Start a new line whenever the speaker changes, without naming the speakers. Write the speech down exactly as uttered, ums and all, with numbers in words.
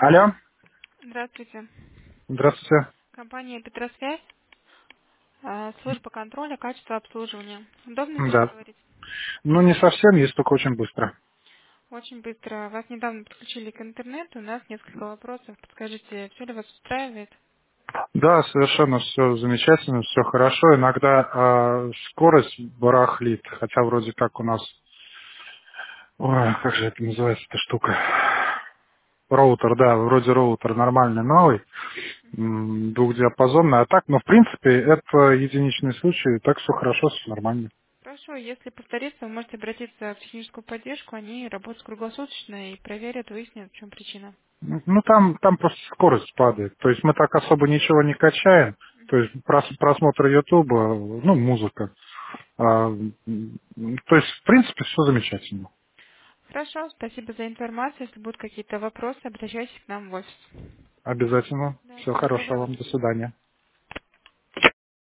Алло,
Здравствуйте.
здравствуйте.
Компания «Петросвязь», э, служба контроля, качества обслуживания. Удобно сейчас
Да.
говорить?
Ну, не совсем, есть только очень быстро.
Очень быстро. Вас недавно подключили к интернету. У нас несколько вопросов. Подскажите, все ли вас устраивает?
Да, совершенно все замечательно, все хорошо. Иногда э, скорость барахлит, хотя вроде как у нас... Ой, как же это называется эта штука? Роутер, да, вроде роутер нормальный, новый, м, двухдиапазонный. А так, ну, в принципе, это единичный случай, так все хорошо, все нормально.
Хорошо, если повторится, вы можете обратиться в техническую поддержку. Они работают круглосуточно и проверят, выяснят, в чем причина.
Ну, там, там просто скорость падает. То есть мы так особо ничего не качаем. То есть прос- просмотр Ютуба, ну, музыка. А, м, то есть, в принципе, все замечательно.
Хорошо, спасибо за информацию. Если будут какие-то вопросы, обращайтесь к нам в офис.
Обязательно.
Да,
Всего
всего
хорошего
доброго.
вам. До свидания.